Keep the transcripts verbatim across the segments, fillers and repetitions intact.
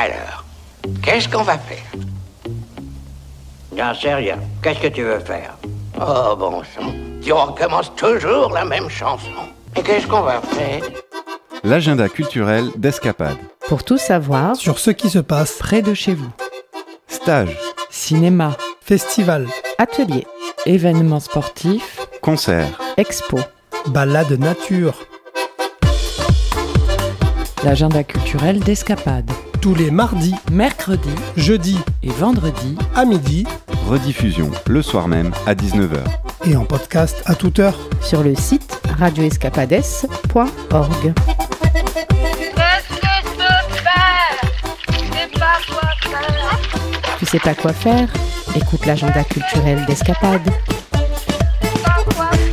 Alors, qu'est-ce qu'on va faire? J'en sais rien. Qu'est-ce que tu veux faire? Oh, bon sang, tu recommences toujours la même chanson. Et qu'est-ce qu'on va faire? L'agenda culturel d'Escapade. Pour tout savoir sur ce qui se passe près de chez vous. Stage, Cinéma, festival, ateliers, événements sportifs, concerts, expos. balade nature, L'agenda culturel d'Escapade. tous les mardis, Mercredi jeudis et vendredi à midi rediffusion le soir même à dix-neuf heures. et en podcast à toute heure. sur le site radio escapades point org. Qu'est-ce que je peux faire? Je sais pas quoi faire. Tu sais pas quoi faire? Écoute l'agenda culturel d'Escapade. Je sais pas quoi faire.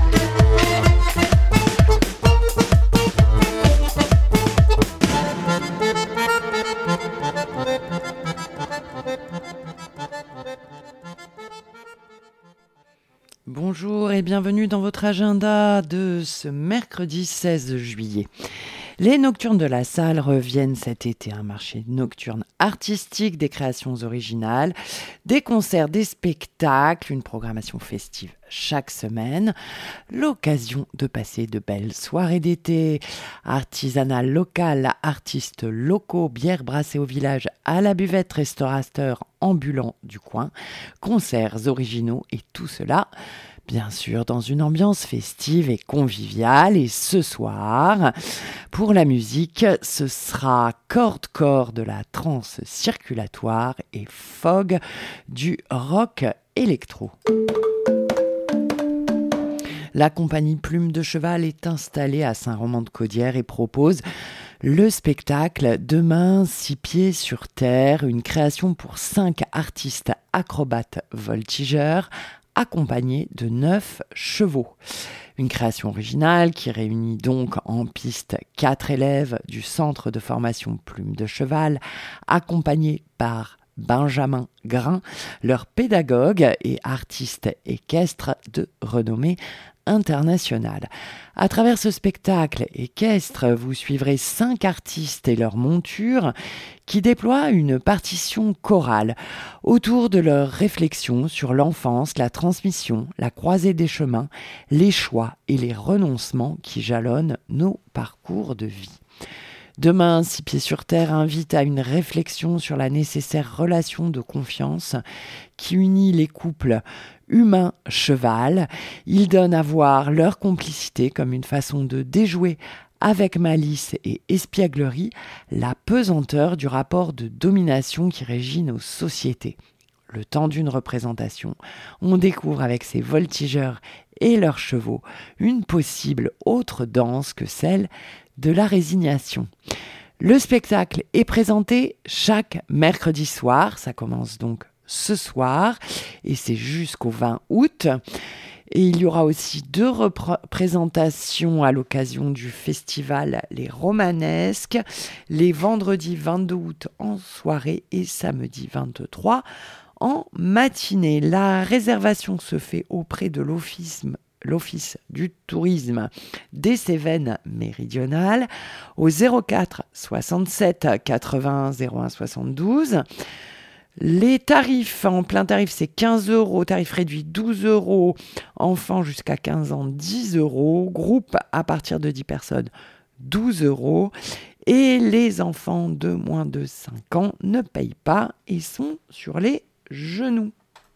Bonjour et bienvenue dans votre agenda de ce mercredi seize juillet. Les Nocturnes de la Salle reviennent cet été, un marché nocturne artistique, des créations originales, des concerts, des spectacles, une programmation festive chaque semaine, l'occasion de passer de belles soirées d'été, artisanat local, artistes locaux, bières brassées au village, à la buvette, restaurateurs ambulants du coin, concerts originaux et tout cela bien sûr dans une ambiance festive et conviviale. Et ce soir, pour la musique, ce sera Corde-Corps de la trance circulatoire et Fog du rock électro. La compagnie Plume de Cheval est installée à Saint-Roman-de-Caudière et propose le spectacle Demain, six pieds sur terre, une création pour cinq artistes acrobates voltigeurs, accompagné de neuf chevaux. Une création originale qui réunit donc en piste quatre élèves du centre de formation Plume de Cheval, accompagnés par Benjamin Grain, leur pédagogue et artiste équestre de renommée internationale. À travers ce spectacle équestre, vous suivrez cinq artistes et leurs montures qui déploient une partition chorale autour de leurs réflexions sur l'enfance, la transmission, la croisée des chemins, les choix et les renoncements qui jalonnent nos parcours de vie. Demain, Six pieds sur terre invite à une réflexion sur la nécessaire relation de confiance qui unit les couples humain-cheval. Il donne à voir leur complicité comme une façon de déjouer avec malice et espièglerie la pesanteur du rapport de domination qui régit nos sociétés. Le temps d'une représentation, on découvre avec ces voltigeurs et leurs chevaux une possible autre danse que celle de la résignation. Le spectacle est présenté chaque mercredi soir, ça commence donc ce soir et c'est jusqu'au vingt août. Et il y aura aussi deux représentations à l'occasion du festival Les Romanesques, les vendredis vingt-deux août en soirée et samedi vingt-trois en matinée. La réservation se fait auprès de l'office l'Office du tourisme des Cévennes méridionales au zéro quatre soixante-sept quatre-vingts zéro un soixante-douze. Les tarifs, en plein tarif, c'est quinze euros, tarif réduit douze euros, enfants jusqu'à quinze ans dix euros, groupe à partir de dix personnes douze euros et les enfants de moins de cinq ans ne payent pas et sont sur les genoux.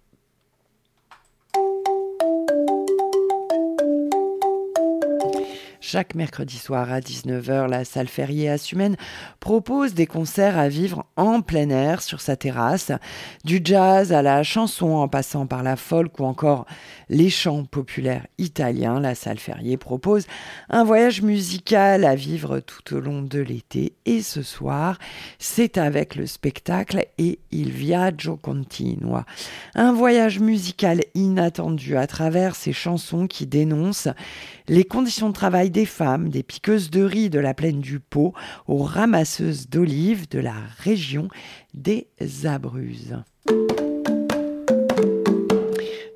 Chaque mercredi soir à dix-neuf heures, la salle Ferrier à Sumène propose des concerts à vivre en plein air sur sa terrasse, du jazz à la chanson en passant par la folk ou encore les chants populaires italiens. La salle Ferrier propose un voyage musical à vivre tout au long de l'été et ce soir, c'est avec le spectacle et Il Viaggio Continua. Un voyage musical inattendu à travers ces chansons qui dénoncent les conditions de travail des femmes, des piqueuses de riz de la plaine du Pô aux ramasseuses d'olives de la région des Abruzzes.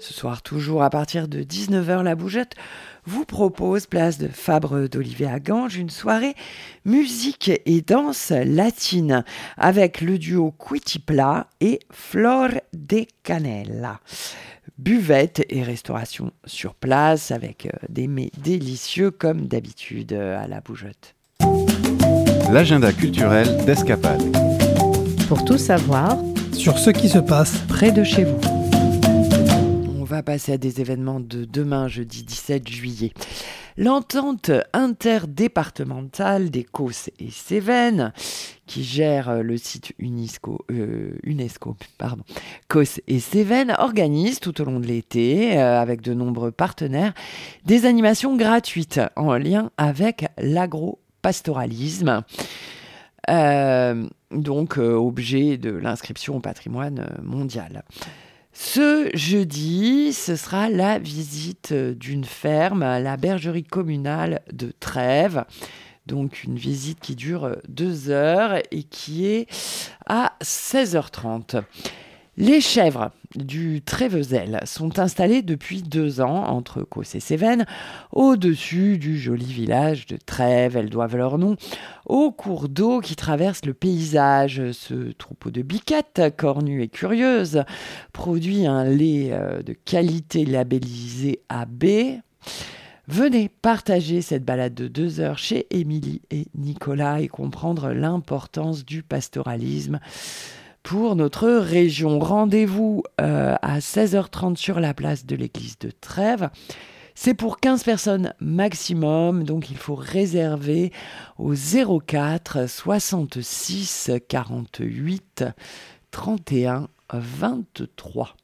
Ce soir, toujours à partir de dix-neuf heures, la Bougeotte vous propose, place de Fabre d'Olivet à Ganges, une soirée musique et danse latine avec le duo Cuitipla et Flor de Canela. Buvette et restauration sur place avec des mets délicieux comme d'habitude à la Bougeotte. L'agenda culturel d'Escapade. Pour tout savoir sur ce qui se passe près de chez vous. On va passer à des événements de demain, jeudi dix-sept juillet. L'entente interdépartementale des Causses et Cévennes, qui gère le site UNESCO, euh, UNESCO pardon, Causses et Cévennes, organise tout au long de l'été, euh, avec de nombreux partenaires, des animations gratuites en lien avec l'agropastoralisme. Euh, donc euh, objet de l'inscription au patrimoine mondial. Ce jeudi, ce sera la visite d'une ferme à la bergerie communale de Trèves. Donc une visite qui dure deux heures et qui est à seize heures trente. Les chèvres du Trévezel sont installées depuis deux ans entre Causses et Cévennes, au-dessus du joli village de Trèves. Elles doivent leur nom au cours d'eau qui traverse le paysage. Ce troupeau de biquettes, cornues et curieuses, produit un lait de qualité labellisé A B. Venez partager cette balade de deux heures chez Émilie et Nicolas et comprendre l'importance du pastoralisme pour notre région. Rendez-vous euh, à seize heures trente sur la place de l'église de Trèves. C'est pour quinze personnes maximum, donc il faut réserver au zéro quatre soixante-six quarante-huit trente et un vingt-trois.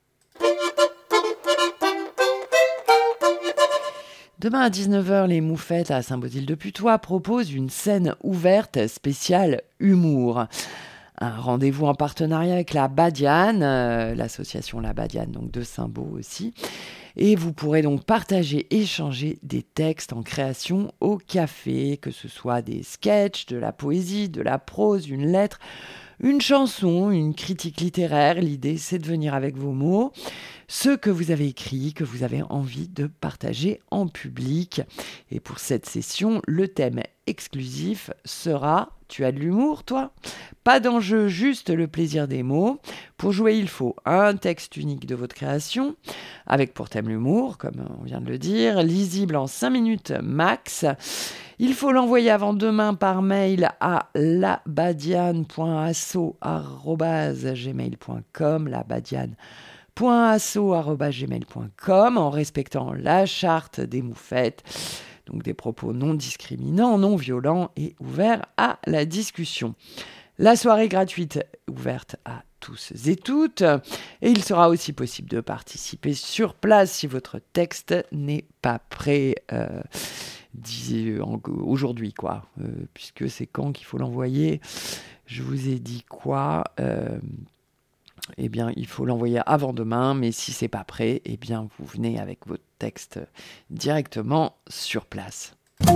Demain à dix-neuf heures, les Moufettes à Saint-Baudile-de-Putois proposent une scène ouverte spéciale humour. Un rendez-vous en partenariat avec la Badiane, euh, l'association La Badiane, donc de Saint-Beau aussi. Et vous pourrez donc partager, échanger des textes en création au café, que ce soit des sketchs, de la poésie, de la prose, une lettre, une chanson, une critique littéraire. L'idée, c'est de venir avec vos mots, ce que vous avez écrit, que vous avez envie de partager en public. Et pour cette session, le thème exclusif sera « Tu as de l'humour, toi ?» Pas d'enjeu, juste le plaisir des mots. Pour jouer, il faut un texte unique de votre création, avec pour thème l'humour, comme on vient de le dire, lisible en cinq minutes max. Il faut l'envoyer avant demain par mail à labadiane point asso arobase gmail point com, labadiane point asso arobase gmail point com, en respectant la charte des Moufettes. Donc des propos non discriminants, non violents et ouverts à la discussion. La soirée gratuite ouverte à tous et toutes. Et il sera aussi possible de participer sur place si votre texte n'est pas prêt euh, aujourd'hui, quoi. Euh, puisque c'est quand qu'il faut l'envoyer. Je vous ai dit quoi euh, Eh bien, il faut l'envoyer avant demain, mais si c'est pas prêt, eh bien, vous venez avec votre texte directement sur place.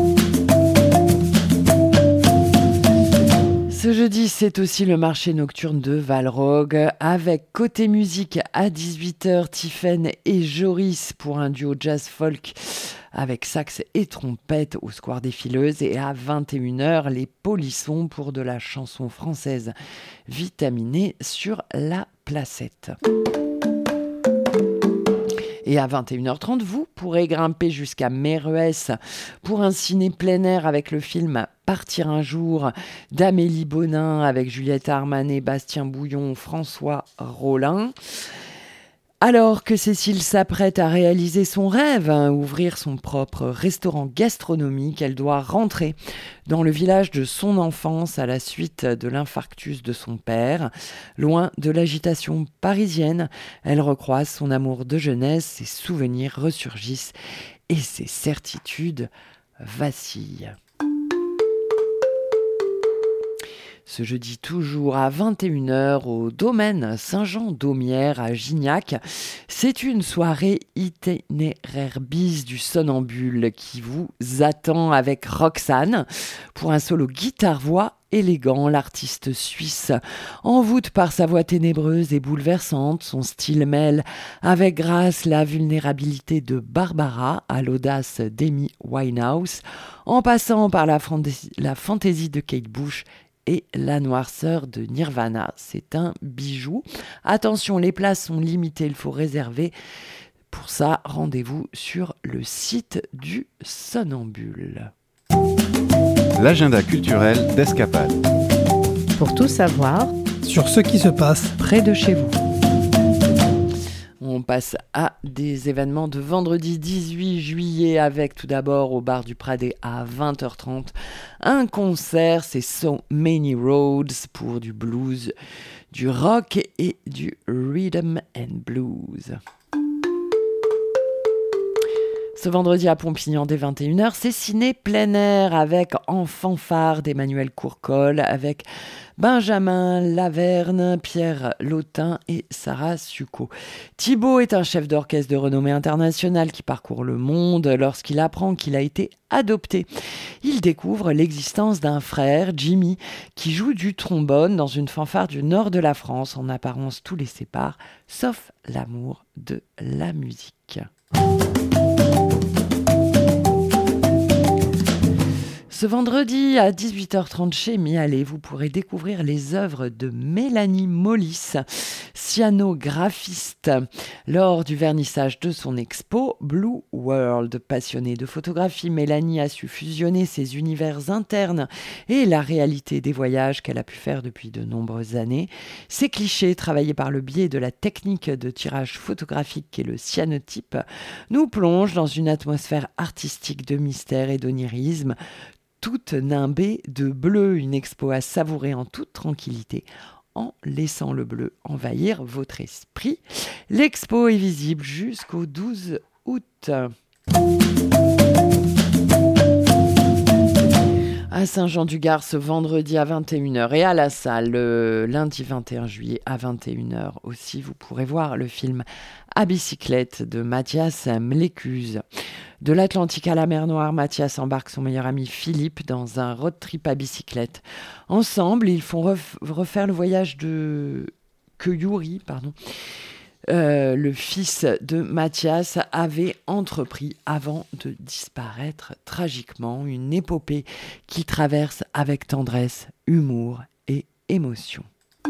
Ce jeudi, c'est aussi le marché nocturne de Valrogue, avec côté musique à dix-huit heures, Tiphaine et Joris pour un duo jazz-folk avec sax et trompette au Square des Fileuses, et à vingt et une heures, les Polissons pour de la chanson française vitaminée sur la Placette. Et à vingt et une heures trente, vous pourrez grimper jusqu'à Méreuès pour un ciné plein air avec le film Partir un jour d'Amélie Bonin avec Juliette Armanet, Bastien Bouillon, François Rollin. Alors que Cécile s'apprête à réaliser son rêve, hein, ouvrir son propre restaurant gastronomique, elle doit rentrer dans le village de son enfance à la suite de l'infarctus de son père. Loin de l'agitation parisienne, elle recroise son amour de jeunesse, ses souvenirs ressurgissent et ses certitudes vacillent. Ce jeudi toujours à vingt et une heures au domaine Saint-Jean-d'Aumières à Gignac. C'est une soirée itinéraire bis du Somnambule qui vous attend avec Roxane pour un solo guitare-voix élégant. L'artiste suisse envoûte par sa voix ténébreuse et bouleversante. Son style mêle avec grâce la vulnérabilité de Barbara à l'audace d'Amy Winehouse, en passant par la, fantaisie, la fantaisie de Kate Bush et la noirceur de Nirvana. C'est un bijou. Attention, les places sont limitées, il faut réserver. Pour ça, rendez-vous sur le site du Somnambule. L'agenda culturel d'Escapade. Pour tout savoir sur ce qui se passe près de chez vous. On passe à des événements de vendredi dix-huit juillet avec tout d'abord au bar du Pradet à vingt heures trente un concert, c'est So Many Roads pour du blues, du rock et du rhythm and blues. Ce vendredi à Pompignan dès vingt et une heures, c'est ciné plein air avec En fanfare d'Emmanuel Courcol, avec Benjamin Laverne, Pierre Lautin et Sarah Succo. Thibaut est un chef d'orchestre de renommée internationale qui parcourt le monde lorsqu'il apprend qu'il a été adopté. Il découvre l'existence d'un frère, Jimmy, qui joue du trombone dans une fanfare du nord de la France. En apparence, tout les sépare, sauf l'amour de la musique. Ce vendredi à dix-huit heures trente chez Mialet, vous pourrez découvrir les œuvres de Mélanie Mollis, cyanographiste, lors du vernissage de son expo Blue World. Passionnée de photographie, Mélanie a su fusionner ses univers internes et la réalité des voyages qu'elle a pu faire depuis de nombreuses années. Ces clichés, travaillés par le biais de la technique de tirage photographique qu'est le cyanotype, nous plongent dans une atmosphère artistique de mystère et d'onirisme, toute nimbée de bleu, une expo à savourer en toute tranquillité en laissant le bleu envahir votre esprit. L'expo est visible jusqu'au douze août. À Saint-Jean-du-Gard ce vendredi à vingt et une heures et à la salle le lundi vingt et un juillet à vingt et une heures aussi, vous pourrez voir le film À bicyclette de Mathias Mlécuse. De l'Atlantique à la mer Noire, Mathias embarque son meilleur ami Philippe dans un road trip à bicyclette. Ensemble, ils font ref- refaire le voyage de... que Yuri, pardon, euh, le fils de Mathias, avait entrepris avant de disparaître tragiquement. Une épopée qu'il traverse avec tendresse, humour et émotion.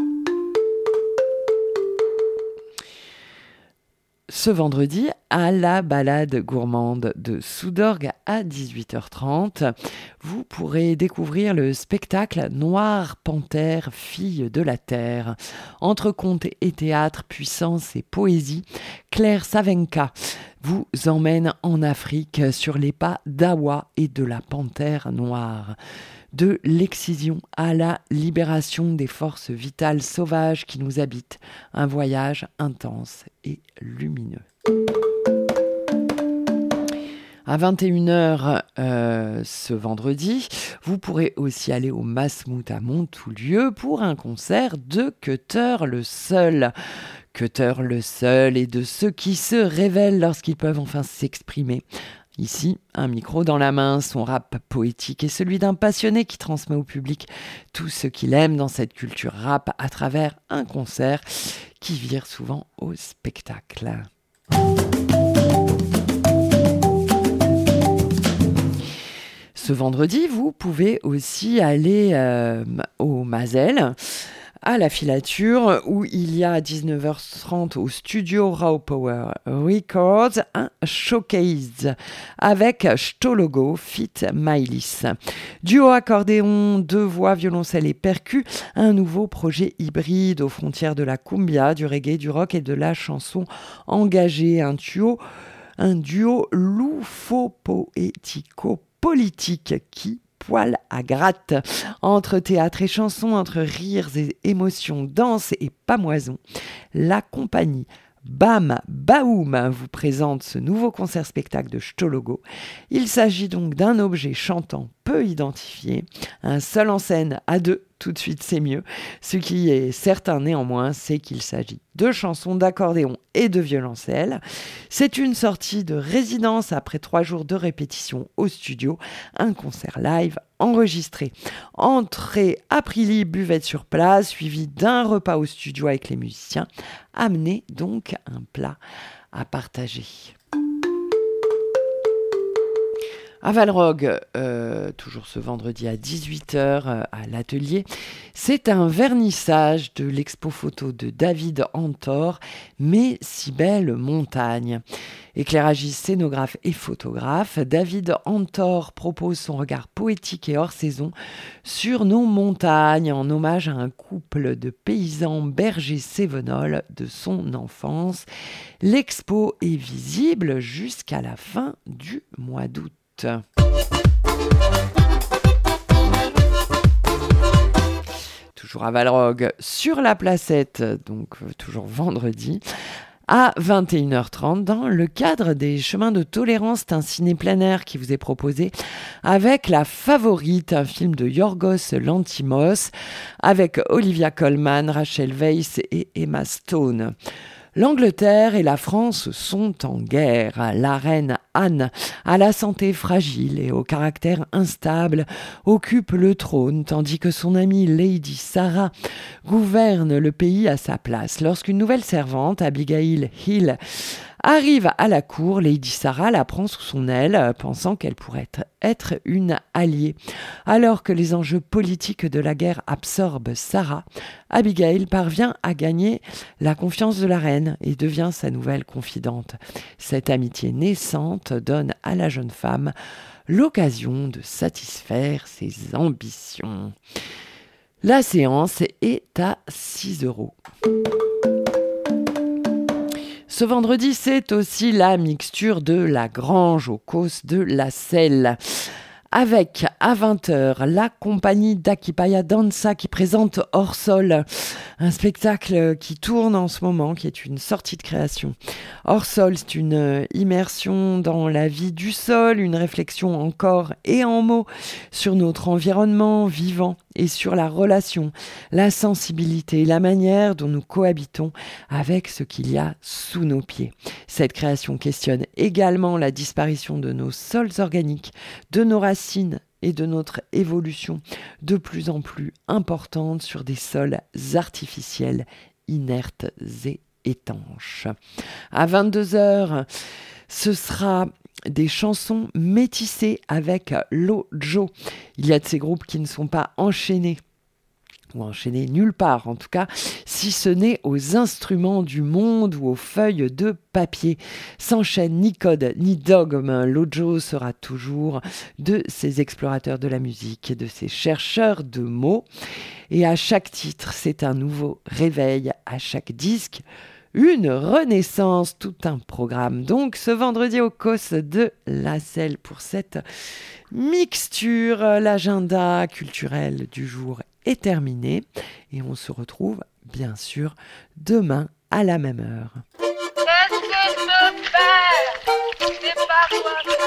Ce vendredi, à la balade gourmande de Soudorgues à dix-huit heures trente, vous pourrez découvrir le spectacle Noire Panthère, fille de la terre. Entre contes et théâtre, puissance et poésie, Claire Savenka vous emmène en Afrique sur les pas d'Awa et de la panthère noire. De l'excision à la libération des forces vitales sauvages qui nous habitent. Un voyage intense et lumineux. À vingt et une heures euh, ce vendredi, vous pourrez aussi aller au Masmout à Montoulieu pour un concert de Cutter le Seul. Cutter le Seul est de ceux qui se révèlent lorsqu'ils peuvent enfin s'exprimer. Ici, un micro dans la main, son rap poétique est celui d'un passionné qui transmet au public tout ce qu'il aime dans cette culture rap à travers un concert qui vire souvent au spectacle. Ce vendredi, vous pouvez aussi aller euh, au Mazel, à la filature, où il y a à dix-neuf heures trente au studio Raw Power Records un showcase avec Stologo fit Mylis. Duo accordéon, deux voix, violoncelle et percus, un nouveau projet hybride aux frontières de la cumbia, du reggae, du rock et de la chanson engagée. Un duo, un duo loufo-poético-politique qui poil à gratte. Entre théâtre et chanson, entre rires et émotions, danse et pamoison, la compagnie Bam Baoum vous présente ce nouveau concert-spectacle de Stologo. Il s'agit donc d'un objet chantant peu identifié, un seul en scène à deux tout de suite c'est mieux. Ce qui est certain néanmoins, c'est qu'il s'agit de chansons d'accordéon et de violoncelle. C'est une sortie de résidence après trois jours de répétition au studio, un concert live enregistré. Entrée à prix libre, buvette sur place, suivi d'un repas au studio avec les musiciens. Amenez donc un plat à partager. À Valrogge, euh, toujours ce vendredi à dix-huit heures euh, à l'atelier, c'est un vernissage de l'expo photo de David Antor, Mes si belles montagnes. Éclairagiste, scénographe et photographe, David Antor propose son regard poétique et hors saison sur nos montagnes en hommage à un couple de paysans bergers cévenols de son enfance. L'expo est visible jusqu'à la fin du mois d'août. Toujours à Valrogge, sur la Placette, donc toujours vendredi, à vingt et une heures trente, dans le cadre des Chemins de Tolérance, c'est un ciné plein air qui vous est proposé avec La Favorite, un film de Yorgos Lanthimos, avec Olivia Colman, Rachel Weisz et Emma Stone. L'Angleterre et la France sont en guerre. La reine Anne, à la santé fragile et au caractère instable, occupe le trône, tandis que son amie Lady Sarah gouverne le pays à sa place. Lorsqu'une nouvelle servante, Abigail Hill, arrive à la cour, Lady Sarah la prend sous son aile, pensant qu'elle pourrait être, être une alliée. Alors que les enjeux politiques de la guerre absorbent Sarah, Abigail parvient à gagner la confiance de la reine et devient sa nouvelle confidente. Cette amitié naissante donne à la jeune femme l'occasion de satisfaire ses ambitions. La séance est à six euros. Ce vendredi, c'est aussi la mixture de la Grange au Causse de la Selle. Avec, à vingt heures, la compagnie d'Akipaya Danza qui présente Hors Sol, un spectacle qui tourne en ce moment, qui est une sortie de création. Hors Sol, c'est une immersion dans la vie du sol, une réflexion en corps et en mots sur notre environnement vivant et sur la relation, la sensibilité et la manière dont nous cohabitons avec ce qu'il y a sous nos pieds. Cette création questionne également la disparition de nos sols organiques, de nos racines et de notre évolution de plus en plus importante sur des sols artificiels, inertes et étanches. À vingt-deux heures, ce sera des chansons métissées avec Lojo. Il y a de ces groupes qui ne sont pas enchaînés ou enchaînés nulle part, en tout cas, si ce n'est aux instruments du monde ou aux feuilles de papier. Sans chaîne, ni code, ni dogme, Lojo sera toujours de ces explorateurs de la musique, de ces chercheurs de mots. Et à chaque titre, c'est un nouveau réveil. À chaque disque, une renaissance, tout un programme. Donc ce vendredi au Causse de la Selle pour cette mixture. L'agenda culturel du jour est terminé et on se retrouve bien sûr demain à la même heure. Qu'est-ce que je fais? Je sais pas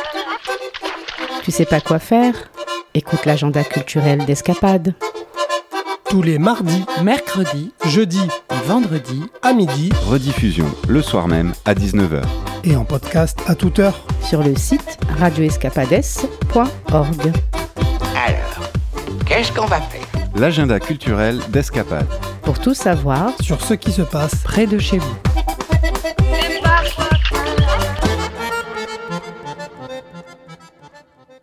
quoi faire. Tu sais pas quoi faire? Écoute l'agenda culturel d'Escapade. Tous les mardis, Mercredi jeudis et vendredi à midi Rediffusion le soir même à dix-neuf heures. et en podcast à toute heure. Sur le site radio escapades point org. Alors, qu'est-ce qu'on va faire? L'agenda culturel d'Escapade. Pour tout savoir, Sur ce qui se passe près de chez vous.